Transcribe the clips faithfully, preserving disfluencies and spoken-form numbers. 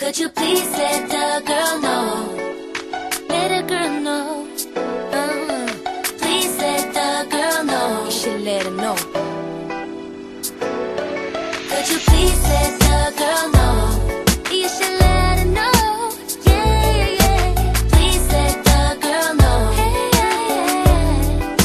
Could you please let the girl know? Let the girl know. uh, Please let the girl know. You should let her know. Could you please let the girl know? You should let her know. Yeah, yeah, yeah. Please let the girl know. Hey, yeah, yeah.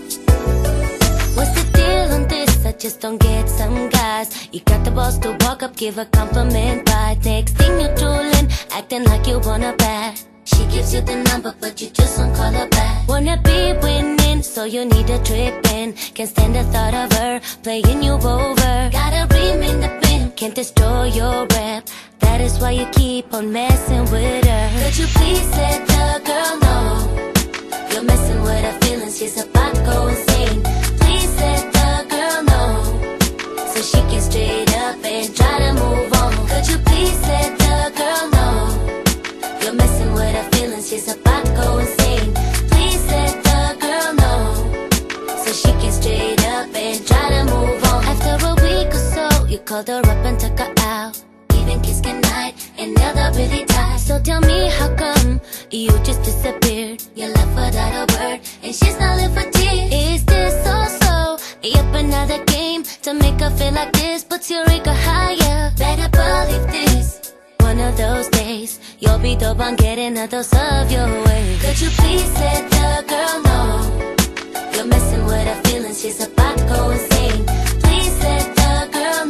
What's the deal on this? I just don't get some guys. You got the balls to walk up, give a compliment, but next thing you're drooling, acting like you wanna bet. She gives you the number, but you just won't call her back. Wanna be winning, so you need a trip in. Can't stand the thought of her playing you over. Gotta remain the pin. Can't destroy your rep, that is why you keep on messing with her. Could you please let the girl know? You're messing with her feelings, she's about to go insane. Please let the girl know, so she can straight up and try to move on. Could you please let the girl know? You're messing with her feelings, she's about to go insane. Please let the girl know, so she can straight up and try to move on. After a week or so, you called her up and took her out. Even kissed goodnight and held her really tight. So tell me how come you just disappeared? You left without a word, and she's not live for tears. Is this so-so? Yep, another game to make her feel like this puts your ego higher. Better believe this. One of those days, you'll be dope on getting a dose of your way. Could you please let the girl know? You're messing with her feelings, she's about to go insane. Please let the girl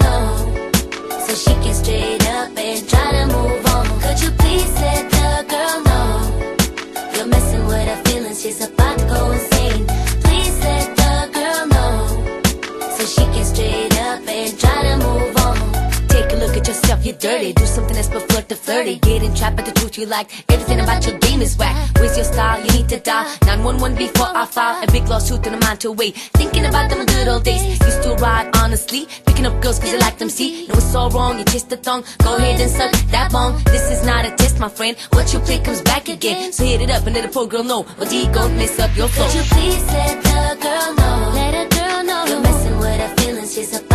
know, so she can straight up and try to move on. Could you please let the girl know? You're messing with her feelings, she's about to go insane. Please let the girl know, so she can straight up and try to move on. Take a look at yourself, you're dirty. Do something that's but flirt to flirty. Getting trapped by the truth you like. Everything about your game is whack. Where's your style? You need to dial nine one one before I file a big lawsuit in a mind to wait. Thinking about them good old days. Used to ride honestly, picking up girls cause you like them, see. No, it's all wrong, you kissed the tongue. Go ahead and suck that bong. This is not a test, my friend. What you play comes back again. So hit it up and let the poor girl know, or he gon' mess up your flow. Could you please let the girl know? Let a girl know. You're messing with her feelings, she's a